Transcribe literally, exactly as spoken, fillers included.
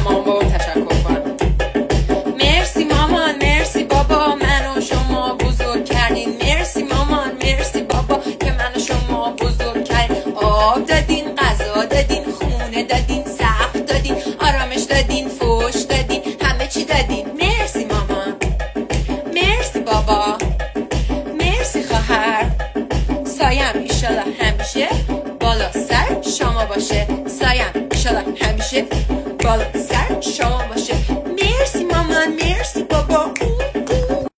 مامان بابام تشکر کنم. مرسی مامان، مرسی بابا، منو شما بزرگ کردین. مرسی مامان، مرسی بابا که منو شما بزرگ کردین. آب دادین، غذا دادین، خونه دادین، سقف دادین، آرامش دادین، فوش دادین، همه چی دادین. مرسی مامان، مرسی بابا، مرسی خواهر. سایم ایشالا همیشه بالا سر شما باشه. سایم ایشالا همیشه بالا سر شما